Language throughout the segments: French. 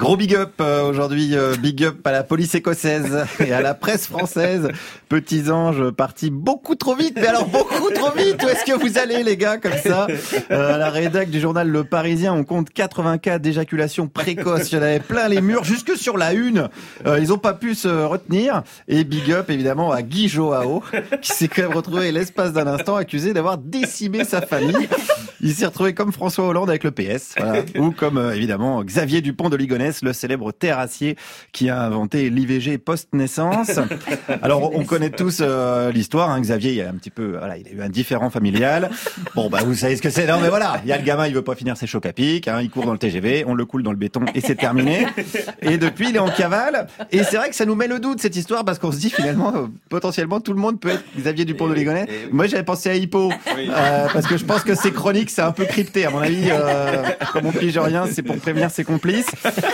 Gros big up aujourd'hui, big up à la police écossaise et à la presse française. Petits anges partis beaucoup trop vite, mais alors beaucoup trop vite. Où est-ce que vous allez les gars comme ça? À la rédac du journal Le Parisien, on compte 80 cas d'éjaculation précoce. Il y en avait plein les murs, jusque sur la une. Ils ont pas pu se retenir. Et big up évidemment à Guy Joao, qui s'est quand même retrouvé l'espace d'un instant accusé d'avoir décimé sa famille. Il s'est retrouvé comme François Hollande avec le PS, voilà. Ou comme évidemment Xavier Dupont de Ligonnès, le célèbre terrassier qui a inventé l'IVG post-naissance. Alors on connaît tous l'histoire, hein. Xavier, il a un petit peu, voilà, il a eu un différend familial. Bon bah vous savez ce que c'est. Non mais voilà, il y a le gamin, il veut pas finir ses chocs à pic, hein, il court dans le TGV, on le coule dans le béton et c'est terminé. Et depuis il est en cavale. Et c'est vrai que ça nous met le doute cette histoire parce qu'on se dit finalement potentiellement tout le monde peut être Xavier Dupont de Ligonnès. Moi j'avais pensé à Hippo parce que je pense que ses chroniques c'est un peu crypté à mon avis. Comme on pige rien, c'est pour prévenir ses complices.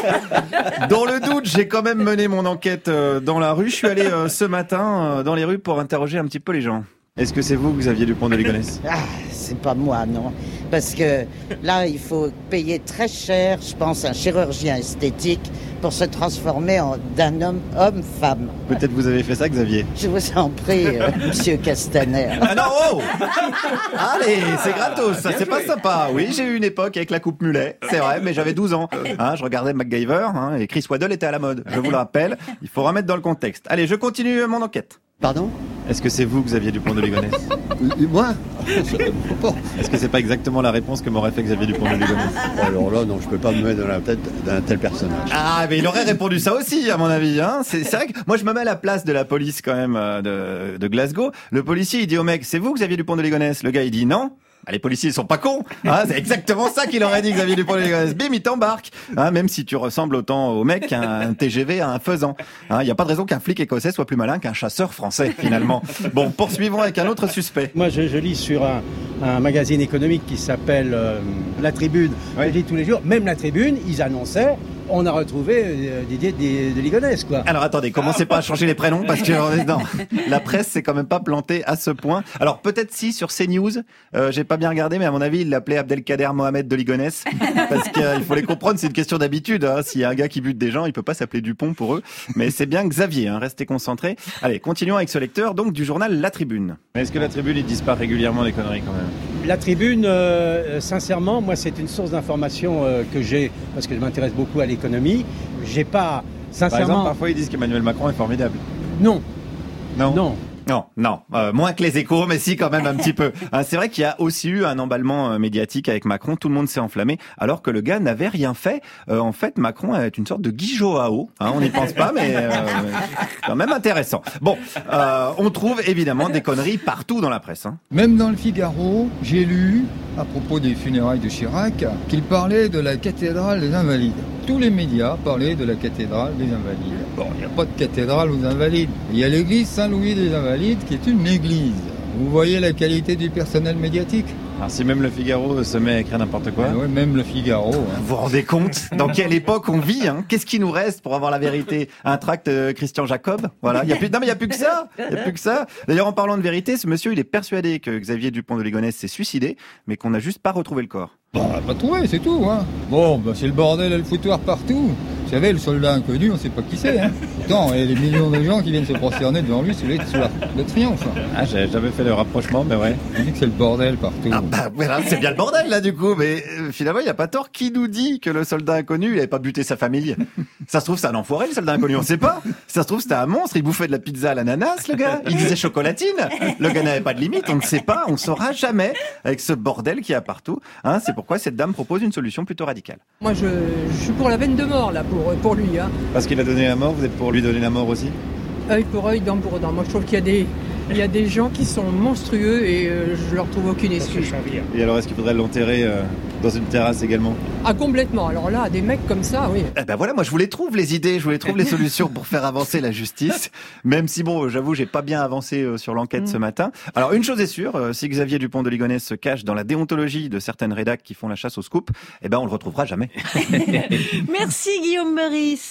Dans le doute, j'ai quand même mené mon enquête dans la rue. Je suis allé ce matin dans les rues pour interroger un petit peu les gens. Est-ce que c'est vous, Xavier Dupont de Ligonnès? C'est pas moi, non. Parce que là, il faut payer très cher, je pense, un chirurgien esthétique pour se transformer d'un homme-femme. Peut-être vous avez fait ça, Xavier. Je vous en prie, monsieur Castaner. Ah non, oh allez, c'est gratos, ça, c'est pas sympa. Oui, j'ai eu une époque avec la coupe mulet, c'est vrai, mais j'avais 12 ans. Hein, je regardais MacGyver, hein, et Chris Waddle était à la mode. Je vous le rappelle, il faut remettre dans le contexte. Allez, je continue mon enquête. Pardon? Est-ce que c'est vous, Xavier Dupont de Ligonnès? Moi? Est-ce que c'est pas exactement la réponse que m'aurait fait Xavier Dupont de Ligonnès? Alors là, non, je peux pas me mettre dans la tête d'un tel personnage. Ah, mais il aurait répondu ça aussi, à mon avis. Hein. C'est vrai que moi, je me mets à la place de la police quand même de Glasgow. Le policier, il dit au mec, c'est vous, Xavier Dupont de Ligonnès? Le gars, il dit non. Ah, les policiers, ils sont pas cons. Hein, c'est exactement ça qu'il aurait dit, Xavier Dupont de Ligonnès. Bim, il t'embarque. Hein, même si tu ressembles autant au mec qu'un TGV à un faisan. Hein, il y a pas de raison qu'un flic écossais soit plus malin qu'un chasseur français, finalement. Bon, poursuivons avec un autre suspect. Moi, je lis sur un magazine économique qui s'appelle La Tribune. Oui. Je lis tous les jours. Même La Tribune, ils annonçaient on a retrouvé Didier de Ligonnès, quoi. Alors attendez, commencez pas à changer les prénoms parce que non, la presse s'est quand même pas plantée à ce point. Alors peut-être si sur CNews, j'ai pas bien regardé, mais à mon avis il l'appelait Abdelkader Mohamed de Ligonnès parce qu'il faut les comprendre, c'est une question d'habitude. Hein. S'il y a un gars qui bute des gens, il peut pas s'appeler Dupont pour eux, mais c'est bien Xavier. Hein, restez concentrés. Allez, continuons avec ce lecteur donc du journal La Tribune. Mais est-ce que La Tribune ils disent pas régulièrement des conneries quand même? La Tribune, sincèrement, moi c'est une source d'information que j'ai parce que je m'intéresse beaucoup à l'économie. J'ai pas, sincèrement... Par exemple, parfois ils disent qu'Emmanuel Macron est formidable. Non. Non. Non. Non, moins que les Échos, mais si quand même un petit peu. C'est vrai qu'il y a aussi eu un emballement médiatique avec Macron, tout le monde s'est enflammé, alors que le gars n'avait rien fait. En fait, Macron est une sorte de Guy Joao, hein, on n'y pense pas, mais quand même intéressant. Bon, on trouve évidemment des conneries partout dans la presse. Hein. Même dans le Figaro, j'ai lu, à propos des funérailles de Chirac, qu'il parlait de la cathédrale des Invalides. Tous les médias parlaient de la cathédrale des Invalides. Bon, il n'y a pas de cathédrale aux Invalides. Il y a l'église Saint-Louis des Invalides qui est une église. Vous voyez la qualité du personnel médiatique? Alors si même le Figaro se met à écrire n'importe quoi... Ouais, même le Figaro. Hein. Vous vous rendez compte dans quelle époque on vit, hein? Qu'est-ce qui nous reste pour avoir la vérité? Un tract Christian Jacob? Voilà. Non mais il n'y a plus que ça. Il y a plus que ça. D'ailleurs, en parlant de vérité, ce monsieur, il est persuadé que Xavier Dupont de Ligonnès s'est suicidé, mais qu'on n'a juste pas retrouvé le corps. Bon, on l'a pas trouvé, c'est tout. Hein. Bon, bah, c'est le bordel et le foutoir partout. Vous savez, le soldat inconnu, on sait pas qui c'est. Hein. Pourtant, il y a des millions de gens qui viennent se prosterner devant lui sous le triomphe. Ah, j'avais jamais fait le rapprochement, mais ouais. On dit que c'est le bordel partout. Ah bah voilà, c'est bien le bordel là du coup, mais finalement il y a pas tort. Qui nous dit que le soldat inconnu il avait pas buté sa famille? Ça se trouve c'est un enfoiré le soldat inconnu, on sait pas. Ça se trouve c'était un monstre, il bouffait de la pizza à l'ananas le gars, il disait chocolatine. Le gars n'avait pas de limite, on ne sait pas, on saura jamais avec ce bordel qu'il y a partout. Hein, c'est pourquoi cette dame propose une solution plutôt radicale. Moi je suis pour la peine de mort là pour lui. Hein. Parce qu'il a donné la mort, vous êtes pour lui donner la mort aussi? Œil pour œil, dent pour dent. Moi je trouve qu'il y a des gens qui sont monstrueux et je leur trouve aucune excuse. Et alors est-ce qu'il faudrait l'enterrer dans une terrasse également? Ah complètement, alors là, des mecs comme ça, oui. Eh ben voilà, moi je vous les trouve les idées, je vous les trouve les solutions pour faire avancer la justice, même si bon, j'avoue, j'ai pas bien avancé sur l'enquête ce matin. Alors une chose est sûre, si Xavier Dupont de Ligonnès se cache dans la déontologie de certaines rédacs qui font la chasse au scoop, eh ben on le retrouvera jamais. Merci Guillaume Meurice.